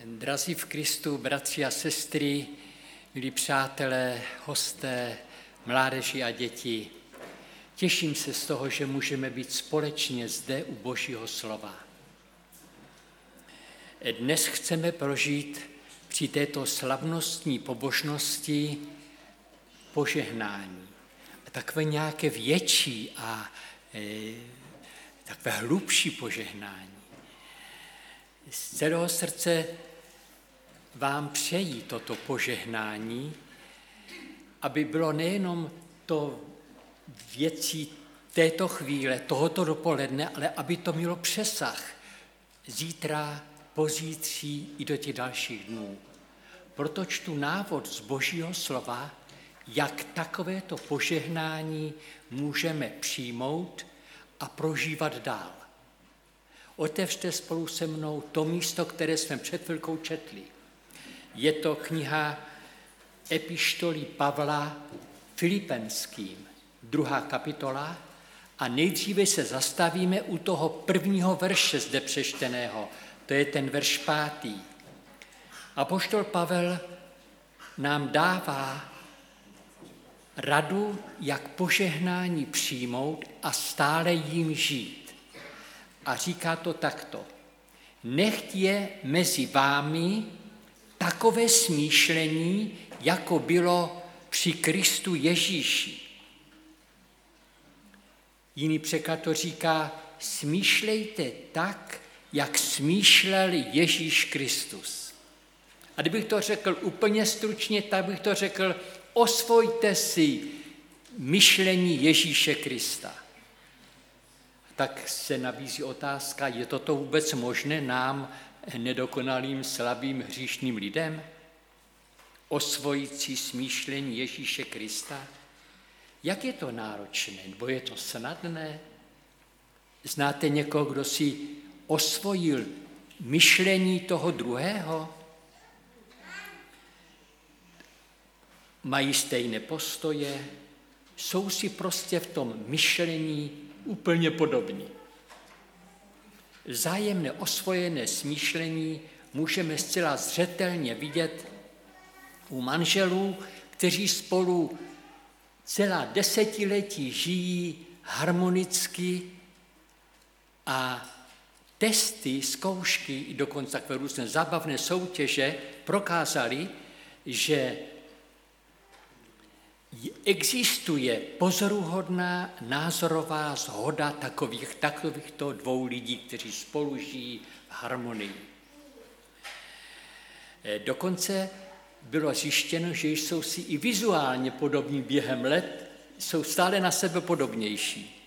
Drazí v Kristu, bratři a sestry, milí přátelé, hosté, mládeži a děti, těším se z toho, že můžeme být společně zde u Božího slova. Dnes chceme prožít při této slavnostní pobožnosti požehnání. Takové nějaké větší a takové hlubší požehnání. Z celého srdce vám přeji toto požehnání, aby bylo nejenom to věcí této chvíle, tohoto dopoledne, ale aby to mělo přesah zítra, pozítří i do těch dalších dnů. Proto čtu návod z Božího slova, jak takovéto požehnání můžeme přijmout a prožívat dál. Otevřte spolu se mnou to místo, které jsme před chvilkou četli. Je to kniha epištolí Pavla Filipenským, 2. kapitola, a nejdříve se zastavíme u toho prvního verše zde přečteného, to je ten verš 5. Apoštol Pavel nám dává radu, jak požehnání přijmout a stále jím žít. A říká to takto. Nechť je mezi vámi takové smýšlení, jako bylo při Kristu Ježíši. Jiný překlad to říká, smýšlejte tak, jak smýšlel Ježíš Kristus. A kdybych to řekl úplně stručně, tak bych to řekl, osvojte si myšlení Ježíše Krista. Tak se nabízí otázka, je toto vůbec možné nám, nedokonalým, slabým, hříšným lidem? Osvojit si smýšlení Ježíše Krista? Jak je to náročné, nebo je to snadné? Znáte někoho, kdo si osvojil myšlení toho druhého? Mají stejné postoje? Jsou si prostě v tom myšlení úplně podobní. Vzájemné osvojené smýšlení můžeme zcela zřetelně vidět u manželů, kteří spolu celá desetiletí žijí harmonicky a testy, zkoušky, i dokonce takové různé zábavné soutěže prokázaly, že existuje pozoruhodná názorová shoda takovýchto dvou lidí, kteří spolu žijí v harmonii. Dokonce bylo zjištěno, že jsou si i vizuálně podobní během let, jsou stále na sebe podobnější.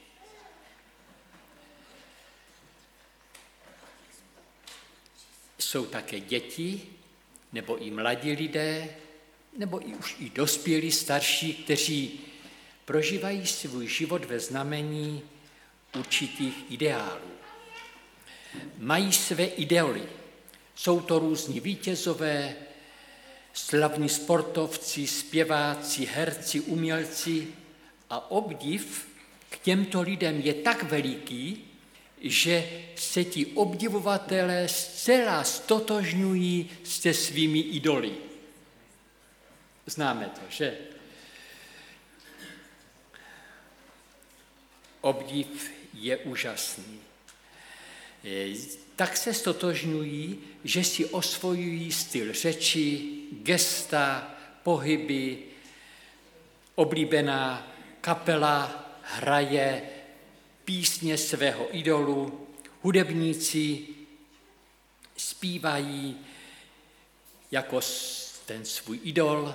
Jsou také děti, nebo i mladí lidé, nebo už i dospělí starší, kteří prožívají svůj život ve znamení určitých ideálů. Mají své idoly. Jsou to různí vítězové, slavní sportovci, zpěváci, herci, umělci a obdiv k těmto lidem je tak veliký, že se ti obdivovatelé zcela stotožňují se svými idoly. Známe to, že? Obdiv je úžasný. Tak se stotožňují, že si osvojují styl řeči, gesta, pohyby, oblíbená kapela hraje písně svého idolu, hudebníci zpívají jako ten svůj idol,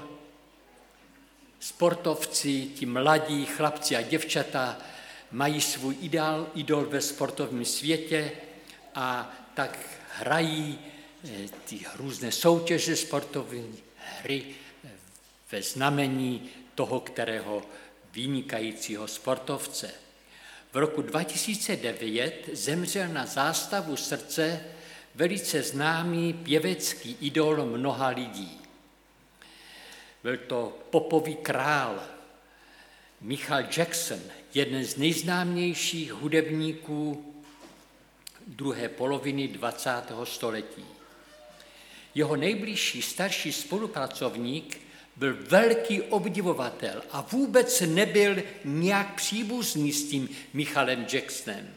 sportovci, ti mladí chlapci a děvčata mají svůj idol ve sportovním světě a tak hrají ty různé soutěže, sportovní hry ve znamení toho, kterého vynikajícího sportovce. V roku 2009 zemřel na zástavu srdce velice známý pěvecký idol mnoha lidí. Byl to popový král Michael Jackson, jeden z nejznámějších hudebníků druhé poloviny 20. století. jeho nejbližší starší spolupracovník byl velký obdivovatel a vůbec nebyl nějak příbuzný s tím Michalem Jacksonem.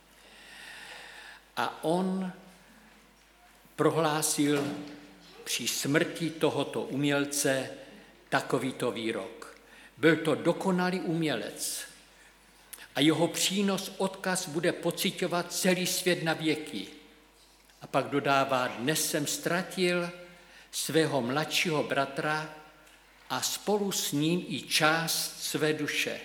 A on prohlásil při smrti tohoto umělce takovýto výrok. Byl to dokonalý umělec a jeho přínos, odkaz bude pociťovat celý svět na věky. A pak dodává, dnes jsem ztratil svého mladšího bratra a spolu s ním i část své duše.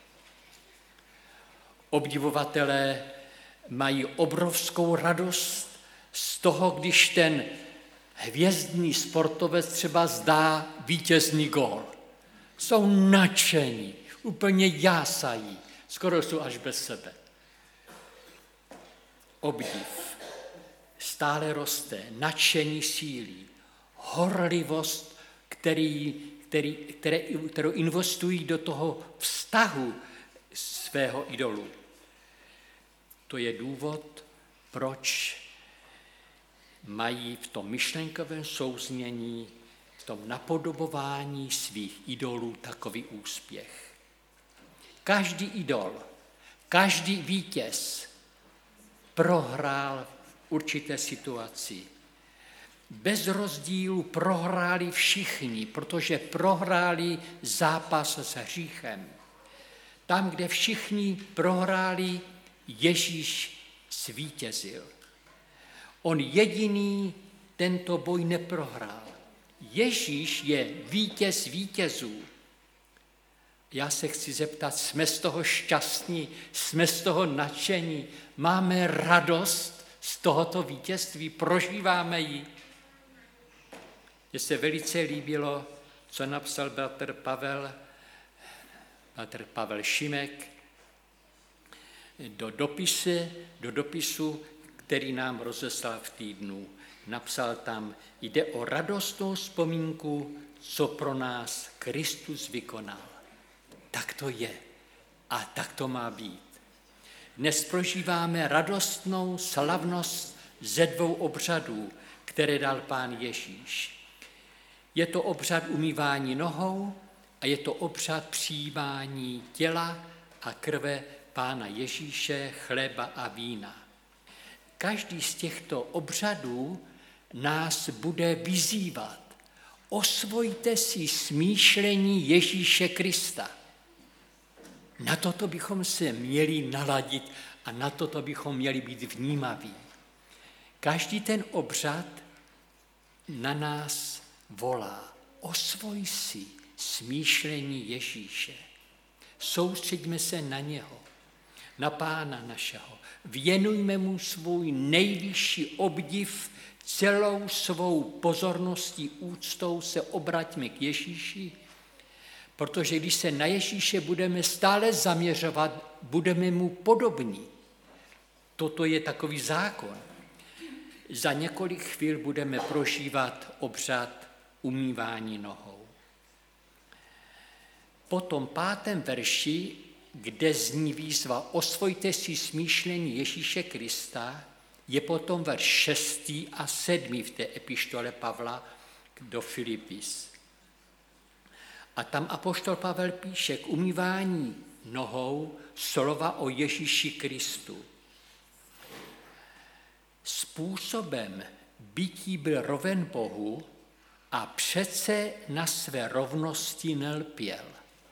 Obdivovatelé mají obrovskou radost z toho, když ten hvězdný sportovec třeba zdá vítězný gól. Jsou nadšení, úplně jásají, skoro jsou až bez sebe. Obdiv stále roste, nadšení sílí, horlivost, kterou investují do toho vztahu svého idolu. To je důvod, proč mají v tom myšlenkovém souznění, v tom napodobování svých idolů takový úspěch. Každý idol, každý vítěz prohrál v určité situaci. Bez rozdílu prohráli všichni, protože prohráli zápas s hříchem. Tam, kde všichni prohráli, Ježíš zvítězil. On jediný tento boj neprohrál. Ježíš je vítěz vítězů. Já se chci zeptat, jsme z toho šťastní, jsme z toho nadšení, máme radost z tohoto vítězství, prožíváme ji. Mně se velice líbilo, co napsal bratr Pavel Šimek do dopisu, který nám rozeslal v týdnu. Napsal tam, jde o radostnou vzpomínku, co pro nás Kristus vykonal. Tak to je a tak to má být. Dnes prožíváme radostnou slavnost ze 2 obřadů, které dal Pán Ježíš. Je to obřad umývání nohou a je to obřad přijímání těla a krve Pána Ježíše, chleba a vína. Každý z těchto obřadů nás bude vyzývat. Osvojte si smýšlení Ježíše Krista. Na toto bychom se měli naladit a na toto bychom měli být vnímaví. Každý ten obřad na nás volá. Osvoj si smýšlení Ježíše. Soustřeďme se na něho, na Pána našeho. Věnujme mu svůj nejvyšší obdiv, celou svou pozorností, úctou se obraťme k Ježíši, protože když se na Ježíše budeme stále zaměřovat, budeme mu podobní. Toto je takový zákon. Za několik chvíl budeme prožívat obřad umývání nohou. Po tom 5. verši, kde zní výzva osvojte si smýšlení Ježíše Krista, je potom verš 6. a 7. v té epištole Pavla do Filipis. A tam apoštol Pavel píše k umývání nohou slova o Ježíši Kristu. Způsobem bytí byl roven Bohu a přece na své rovnosti nelpěl.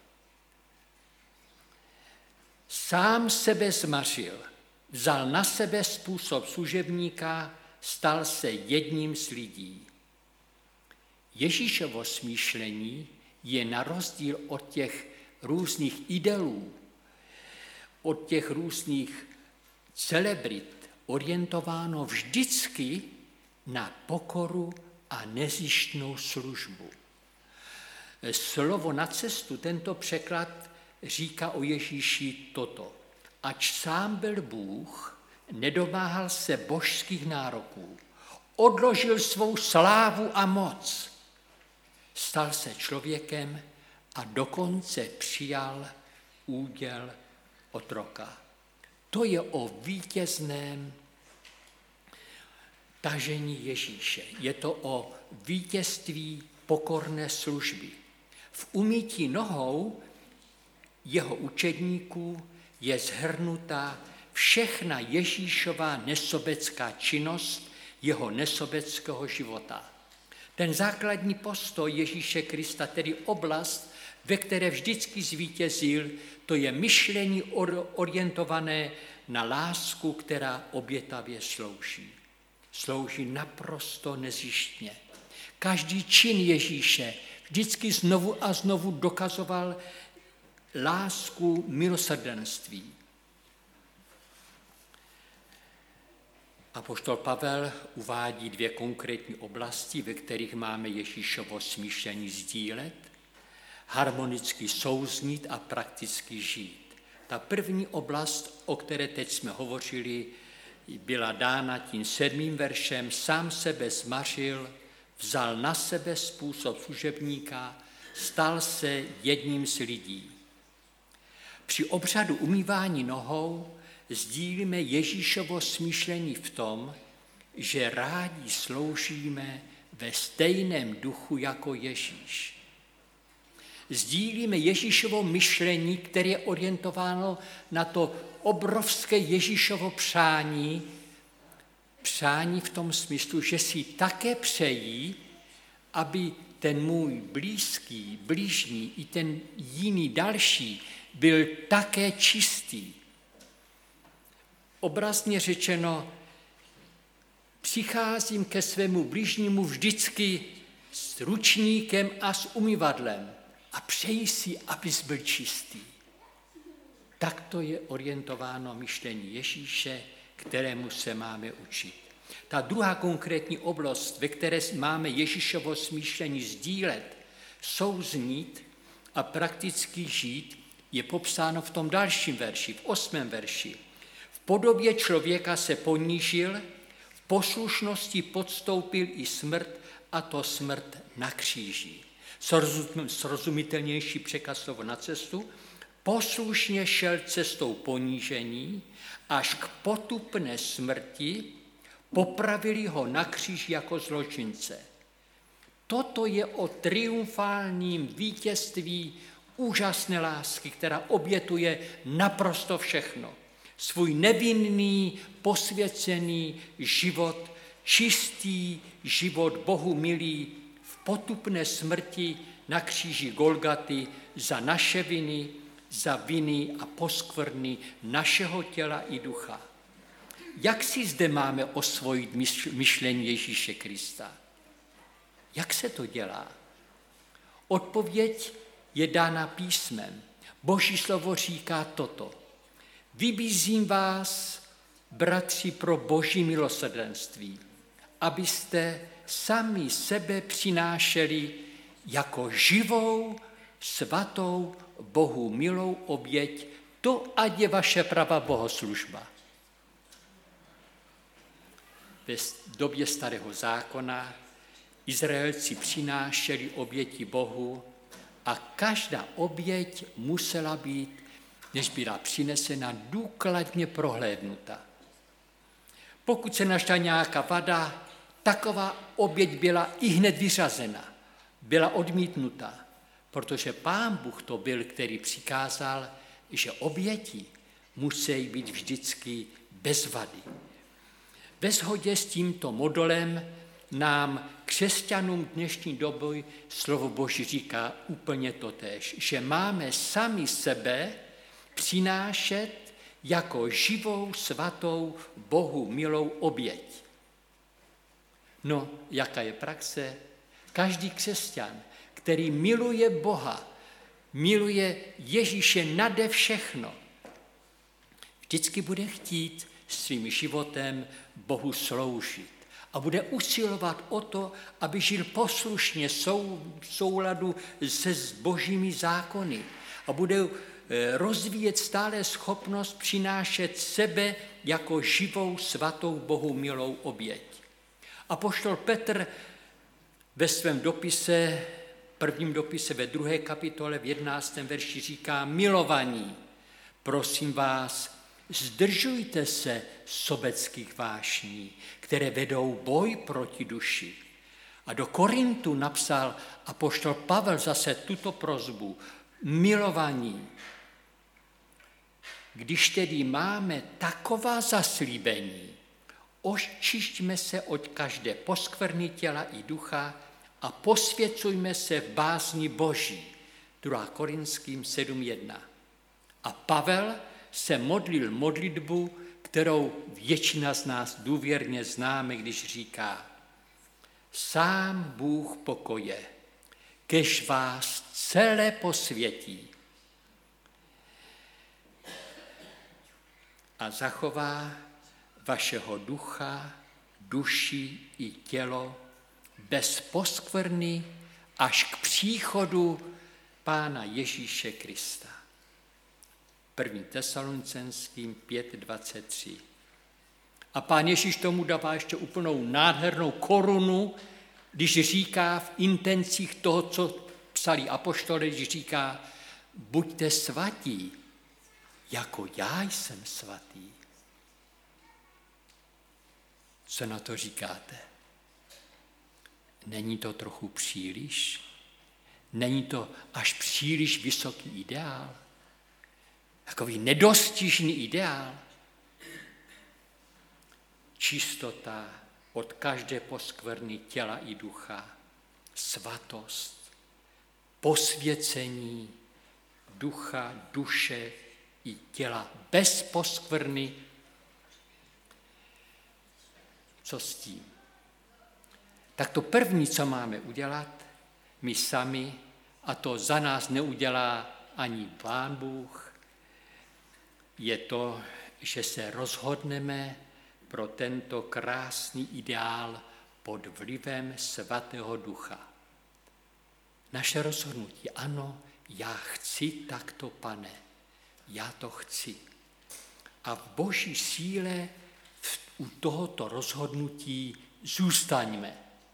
Sám sebe zmařil, vzal na sebe způsob služebníka, stal se jedním z lidí. Ježíšovo smýšlení je na rozdíl od těch různých idolů, od těch různých celebrit orientováno vždycky na pokoru a nezištnou službu. Slovo na cestu, tento překlad říká o Ježíši toto. Ač sám byl Bůh, nedomáhal se božských nároků, odložil svou slávu a moc, stal se člověkem a dokonce přijal úděl otroka. To je o vítězném tažení Ježíše. Je to o vítězství pokorné služby. V umytí nohou jeho učedníků je shrnutá všechna Ježíšova nesobecká činnost jeho nesobeckého života. Ten základní postoj Ježíše Krista, tedy oblast, ve které vždycky zvítězil, to je myšlení orientované na lásku, která obětavě slouží. Slouží naprosto nezištně. Každý čin Ježíše vždycky znovu a znovu dokazoval lásku milosrdenství. Apoštol Pavel uvádí 2 konkrétní oblasti, ve kterých máme Ježíšovo smýšlení sdílet, harmonicky souznít a prakticky žít. Ta první oblast, o které teď jsme hovořili, byla dána tím 7. veršem. Sám sebe zmařil, vzal na sebe způsob služebníka, stal se jedním z lidí. Při obřadu umývání nohou sdílíme Ježíšovo smýšlení v tom, že rádi sloužíme ve stejném duchu jako Ježíš. Sdílíme Ježíšovo myšlení, které je orientováno na to obrovské Ježíšovo přání v tom smyslu, že si také přejí, aby ten můj blízký, bližní i ten jiný další byl také čistý. Obrazně řečeno, přicházím ke svému bližnímu vždycky s ručníkem a s umyvadlem a přeji si, abys byl čistý. Takto je orientováno myšlení Ježíše, kterému se máme učit. Ta druhá konkrétní oblast, ve které máme Ježíšovo smýšlení sdílet, souznít a prakticky žít, je popsáno v tom dalším verši, v 8. verši. V podobě člověka se ponížil, v poslušnosti podstoupil i smrt, a to smrt na kříži. Srozumitelnější překaz slovo na cestu. Poslušně šel cestou ponížení až k potupné smrti, popravili ho na kříži jako zločince. Toto je o triumfálním vítězství úžasné lásky, která obětuje naprosto všechno. Svůj nevinný, posvěcený život, čistý život Bohu milý v potupné smrti na kříži Golgaty za naše viny, za viny a poskvrny našeho těla i ducha. Jak si zde máme osvojit myšlení Ježíše Krista? Jak se to dělá? Odpověď je dána písmem. Boží slovo říká toto. Vybízím vás, bratři, pro Boží milosrdenství, abyste sami sebe přinášeli jako živou, svatou, Bohu milou oběť, to ať je vaše pravá bohoslužba. Ve době Starého zákona Izraelci přinášeli oběti Bohu a každá oběť musela být, než byla přinesena, důkladně prohlédnuta. Pokud se našla nějaká vada, taková oběť byla ihned vyřazena, byla odmítnuta, protože Pán Bůh to byl, který přikázal, že oběti musí být vždycky bez vady. Ve shodě s tímto modelem nám, křesťanům dnešní doby, slovo Boží říká úplně totéž, že máme sami sebe přinášet jako živou, svatou, Bohu milou oběť. No, jaká je praxe? Každý křesťan, který miluje Boha, miluje Ježíše nade všechno, vždycky bude chtít svým životem Bohu sloužit a bude usilovat o to, aby žil poslušně v souladu se božími zákony a bude rozvíjet stále schopnost přinášet sebe jako živou, svatou, Bohu milou oběť. Apoštol Petr ve svém dopise, prvním dopise ve 2. kapitole v 11. verši říká: milovaní, prosím vás, zdržujte se sobeckých vášní, které vedou boj proti duši. A do Korintu napsal apoštol Pavel zase tuto prosbu. Milovaní, když tedy máme taková zaslíbení, očišťme se od každé poskvrny těla i ducha a posvěcujme se v bázni Boží. 2. Korinským 7.1. A Pavel se modlil modlitbu, kterou většina z nás důvěrně známe, když říká: Sám Bůh pokoje, kež vás celé posvětí a zachová vašeho ducha, duši i tělo bez poskvrny až k příchodu Pána Ježíše Krista. 1. Tesalonicenským 5.23. A Pán Ježíš tomu dává ještě úplnou nádhernou korunu, když říká v intencích toho, co psali apoštole, když říká: buďte svatí, jako já jsem svatý. Co na to říkáte? Není to trochu příliš? Není to až příliš vysoký ideál? Takový nedostižný ideál? Čistota od každé poskvrny těla i ducha, svatost, posvěcení ducha, duše i těla bez poskvrny. Co s tím? Tak to první, co máme udělat, my sami, a to za nás neudělá ani Pán Bůh, je to, že se rozhodneme pro tento krásný ideál pod vlivem Svatého Ducha. Naše rozhodnutí: ano, já chci takto, Pane, já to chci. A v Boží síle u tohoto rozhodnutí zůstaňme.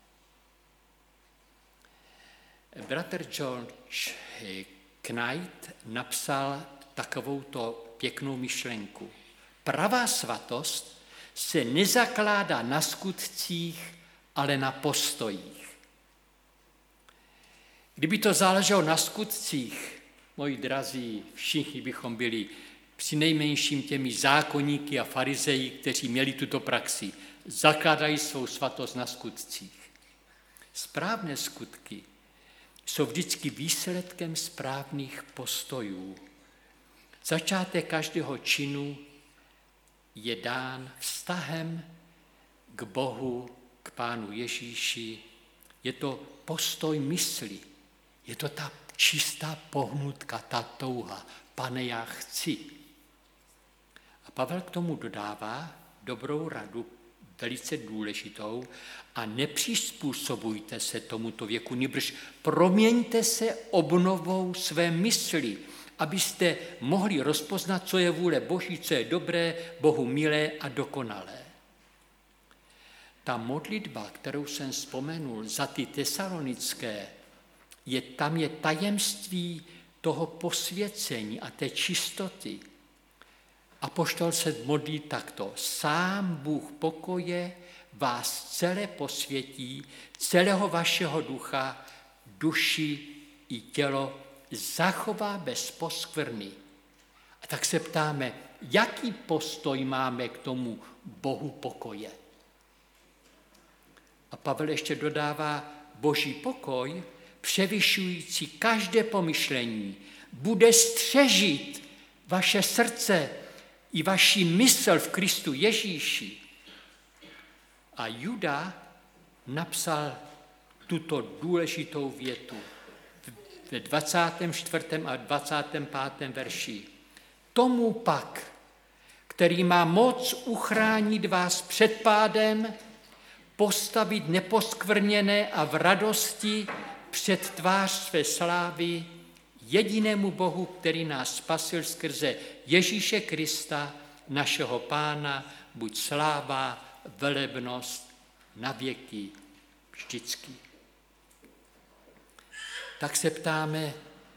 Bratr George Knight napsal takovouto pěknou myšlenku. Pravá svatost se nezakládá na skutcích, ale na postojích. Kdyby to záleželo na skutcích, moji drazí, všichni bychom byli přinejmenším těmi zákonníky a farizeji, kteří měli tuto praxi. Zakládají svou svatost na skutcích. Správné skutky jsou vždycky výsledkem správných postojů. Začátek každého činu je dán vztahem k Bohu, k Pánu Ježíši. Je to postoj mysli, je to ta čistá pohnutka, ta touha. Pane, já chci. A Pavel k tomu dodává dobrou radu, velice důležitou: a nepřizpůsobujte se tomuto věku, nýbrž proměňte se obnovou své mysli, abyste mohli rozpoznat, co je vůle Boží, co je dobré, Bohu milé a dokonalé. Ta modlitba, kterou jsem vzpomenul za ty tesalonické, tam je tajemství toho posvěcení a té čistoty. Apoštol se modlí takto: Sám Bůh pokoje vás celé posvětí, celého vašeho ducha, duši i tělo zachová bez poskvrny. A tak se ptáme, jaký postoj máme k tomu Bohu pokoje. A Pavel ještě dodává: Boží pokoj, převyšující každé pomyšlení, bude střežit vaše srdce i vaši mysl v Kristu Ježíši. A Juda napsal tuto důležitou větu ve 24. a 25. verši. Tomu pak, který má moc uchránit vás před pádem, postavit neposkvrněné a v radosti před tvář své slávy, jedinému Bohu, který nás spasil skrze Ježíše Krista, našeho Pána, buď sláva, velebnost na věky vždycky. Tak se ptáme,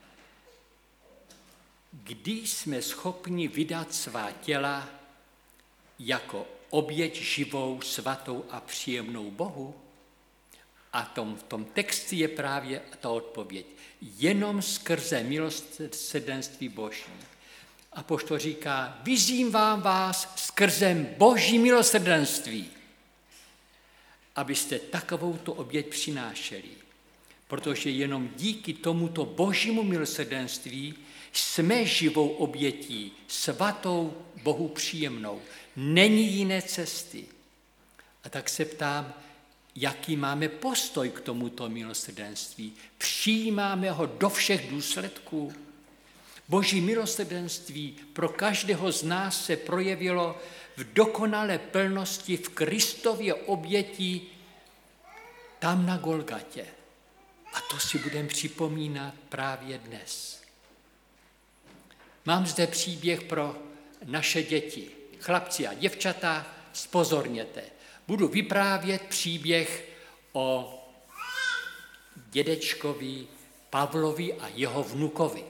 kdy jsme schopni vydat svá těla jako oběť živou, svatou a příjemnou Bohu? A v tom textu je právě ta odpověď. Jenom skrze milosrdenství Boží. Apoštol říká, vyzývám vás skrze Boží milosrdenství, abyste takovouto oběť přinášeli. Protože jenom díky tomuto Božímu milosrdenství jsme živou obětí, svatou, Bohu příjemnou. Není jiné cesty. A tak se ptám, jaký máme postoj k tomuto milosrdenství. Přijímáme ho do všech důsledků. Boží milosrdenství pro každého z nás se projevilo v dokonalé plnosti v Kristově oběti tam na Golgatě. A to si budeme připomínat právě dnes. Mám zde příběh pro naše děti. Chlapci a děvčata, zpozorněte. Budu vyprávět příběh o dědečkovi Pavlovi a jeho vnukovi.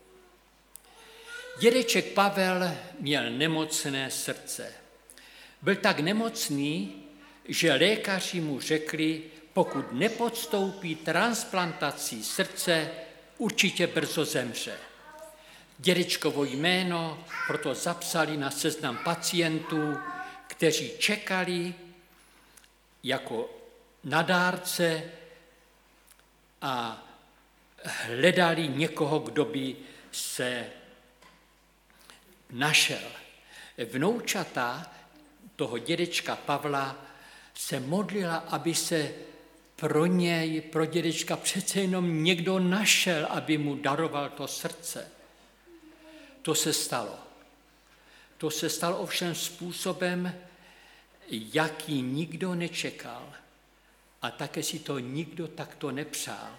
Dědeček Pavel měl nemocné srdce. Byl tak nemocný, že lékaři mu řekli, pokud nepodstoupí transplantaci srdce, určitě brzo zemře. Dědečkovo jméno proto zapsali na seznam pacientů, kteří čekali jako na dárce a hledali někoho, kdo by se našel. Vnoučata toho dědečka Pavla se modlila, aby se pro dědečka přece jenom někdo našel, aby mu daroval to srdce. To se stalo. To se stalo ovšem způsobem, jaký nikdo nečekal. A také si to nikdo takto nepřál.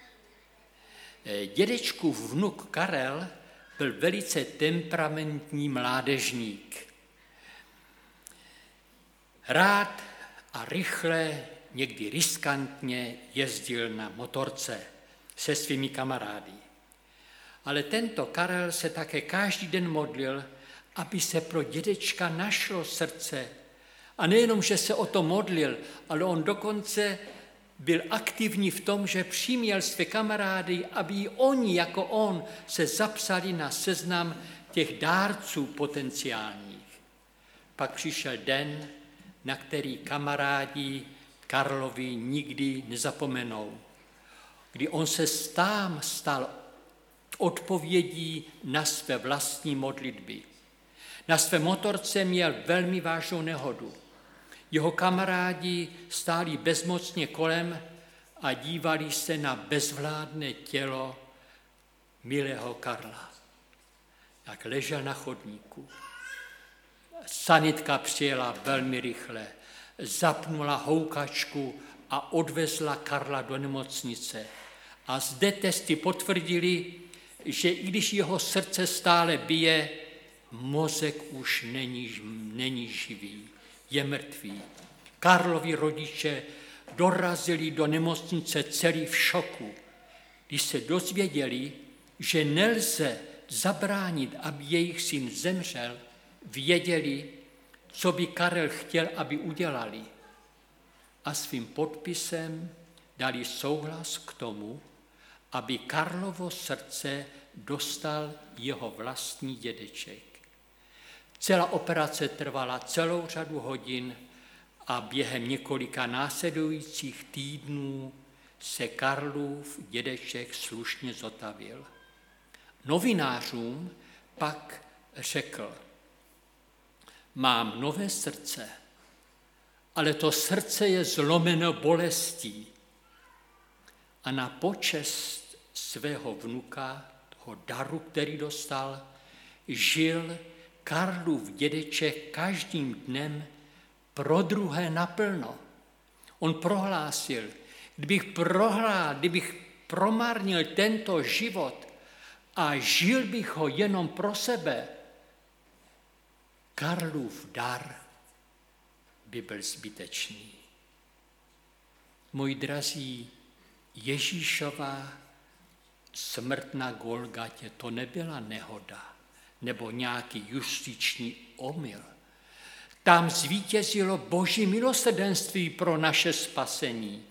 Dědečkův vnuk Karel byl velice temperamentní mládežník. Rád a rychle, někdy riskantně jezdil na motorce se svými kamarády. Ale tento Karel se také každý den modlil, aby se pro dědečka našlo srdce. A nejenom, že se o to modlil, ale on dokonce byl aktivní v tom, že přiměl své kamarády, aby i oni jako on se zapsali na seznam těch dárců potenciálních. Pak přišel den, na který kamarádi Karlovi nikdy nezapomenou, kdy on se stal odpovědí na své vlastní modlitby. Na své motorce měl velmi vážnou nehodu. Jeho kamarádi stáli bezmocně kolem a dívali se na bezvládné tělo milého Karla, jak ležel na chodníku. Sanitka přijela velmi rychle, zapnula houkačku a odvezla Karla do nemocnice. A zde testy potvrdili, že i když jeho srdce stále bije, mozek už není živý, je mrtvý. Karlovi rodiče dorazili do nemocnice celý v šoku, když se dozvěděli, že nelze zabránit, aby jejich syn zemřel, věděli, co by Karel chtěl, aby udělali. A svým podpisem dali souhlas k tomu, aby Karlovo srdce dostal jeho vlastní dědeček. Celá operace trvala celou řadu hodin a během několika následujících týdnů se Karlův dědeček slušně zotavil. Novinářům pak řekl, mám nové srdce, ale to srdce je zlomeno bolestí. A na počest svého vnuka, toho daru, který dostal, žil Karlův dědeček každým dnem pro druhé naplno. On prohlásil, kdybych promarnil tento život a žil bych ho jenom pro sebe, Karlův dar by byl zbytečný. Moji drazí, Ježíšova smrt na Golgatě to nebyla nehoda nebo nějaký justiční omyl. Tam zvítězilo Boží milosrdenství pro naše spasení.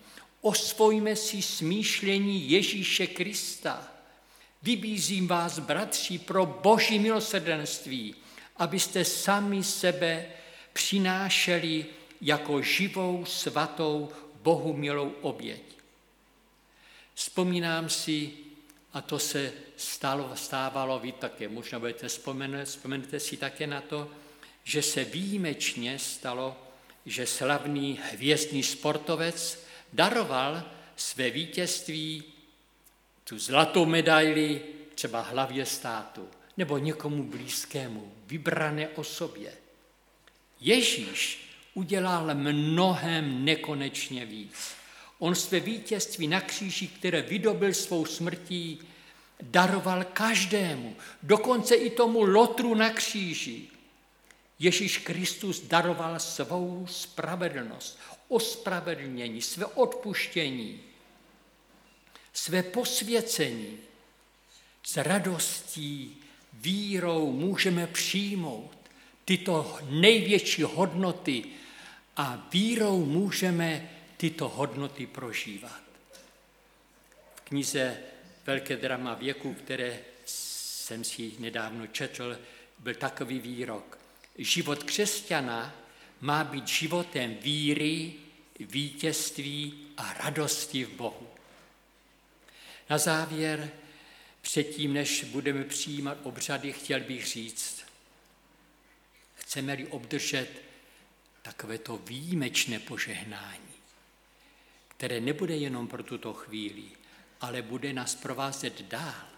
osvojme si smýšlení Ježíše Krista. Vybízím vás, bratři, pro Boží milosrdenství, abyste sami sebe přinášeli jako živou, svatou, Bohu milou oběť. Vzpomínám si, a to se stávalo, vy také možná budete vzpomenete si také na to, že se výjimečně stalo, že slavný hvězdný sportovec daroval své vítězství, tu zlatou medaili, třeba hlavě státu, nebo někomu blízkému, vybrané osobě. Ježíš udělal mnohem nekonečně víc. On své vítězství na kříži, které vydobyl svou smrtí, daroval každému, dokonce i tomu lotru na kříži. Ježíš Kristus daroval svou spravedlnost, ospravedlnění, své odpuštění, své posvěcení. S radostí, vírou můžeme přijmout tyto největší hodnoty a vírou můžeme tyto hodnoty prožívat. V knize Velké drama věku, které jsem si nedávno četl, byl takový výrok. Život křesťana má být životem víry, vítězství a radosti v Bohu. Na závěr, předtím, než budeme přijímat obřady, chtěl bych říct, chceme-li obdržet takovéto výjimečné požehnání, které nebude jenom pro tuto chvíli, ale bude nás provázet dál,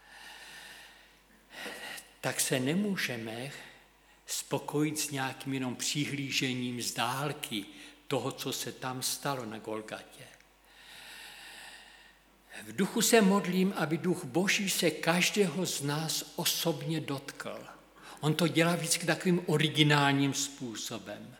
tak se nemůžeme spokojit s nějakým jenom přihlížením z dálky toho, co se tam stalo na Golgatě. V duchu se modlím, aby duch Boží se každého z nás osobně dotkl. On to dělá vždycky takovým originálním způsobem.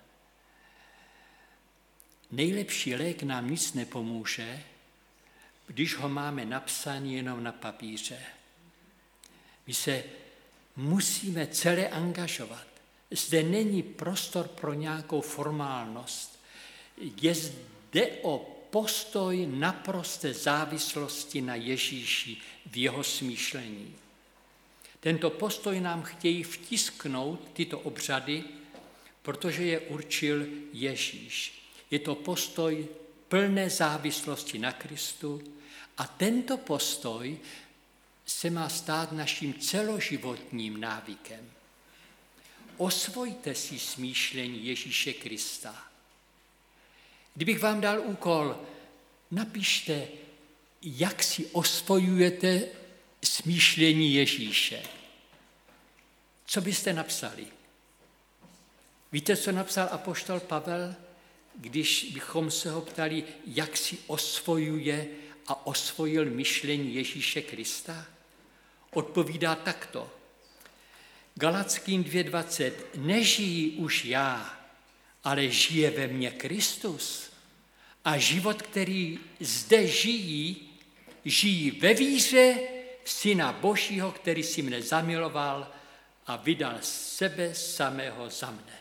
Nejlepší lék nám nic nepomůže, když ho máme napsaný jenom na papíře. My se musíme celé angažovat. Zde není prostor pro nějakou formálnost. Jde o postoj naprosté závislosti na Ježíši v jeho smýšlení. Tento postoj nám chtějí vtisknout tyto obřady, protože je určil Ježíš. Je to postoj plné závislosti na Kristu a tento postoj se má stát naším celoživotním návykem. Osvojte si smýšlení Ježíše Krista. Kdybych vám dal úkol, napište, jak si osvojujete smýšlení Ježíše. Co byste napsali? Víte, co napsal apoštol Pavel, když bychom se ho ptali, jak si osvojuje a osvojil myšlení Ježíše Krista? Odpovídá takto. Galackým 2:20. Nežijí už já, ale žije ve mně Kristus. A život, který zde žijí ve víře v Syna Božího, který si mne zamiloval a vydal sebe samého za mne.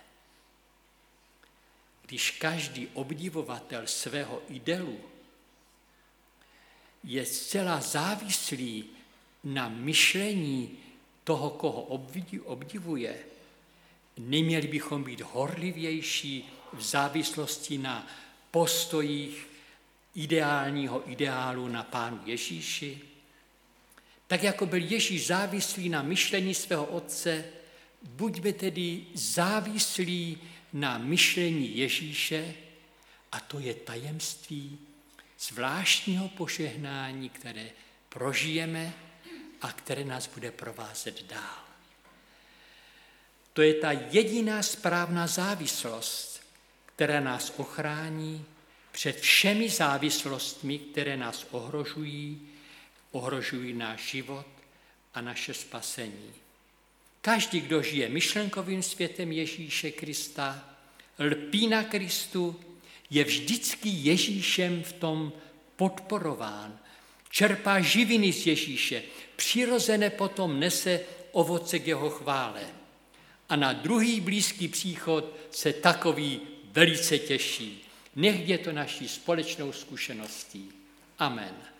Když každý obdivovatel svého ideálu je zcela závislý na myšlení toho, koho obdivuje, neměli bychom být horlivější v závislosti na postojích ideálního ideálu na Pánu Ježíši. Tak jako byl Ježíš závislý na myšlení svého Otce, buďme tedy závislí na myšlení Ježíše, a to je tajemství zvláštního požehnání, které prožijeme a které nás bude provázet dál. To je ta jediná správná závislost, která nás ochrání před všemi závislostmi, které nás ohrožují náš život a naše spasení. Každý, kdo žije myšlenkovým světem Ježíše Krista, lpí na Kristu, je vždycky Ježíšem v tom podporován, čerpá živiny z Ježíše, přirozeně potom nese ovoce k jeho chvále. A na druhý blízký příchod se takový velice těší. Nech je to naší společnou zkušeností. Amen.